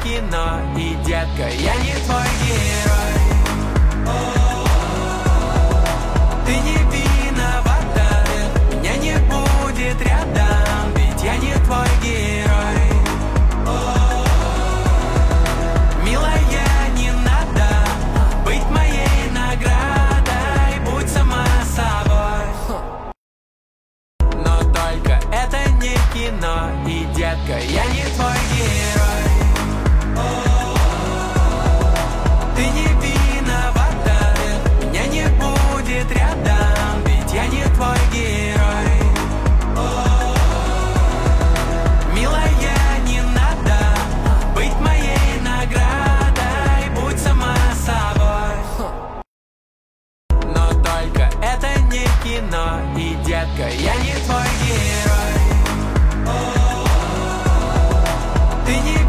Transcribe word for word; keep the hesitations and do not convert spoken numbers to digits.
кино, и, детка, я не твой герой. Ты не виновата, меня не будет рядом, ведь я не твой герой. Милая, не надо быть моей наградой, будь сама собой. Но только это не кино, и, детка, я не твой герой. Ты не виновата, меня не будет рядом, ведь я не твой герой. Милая, не надо быть моей наградой, будь сама собой. Но только это не кино, и, детка, я не твой герой. Ты не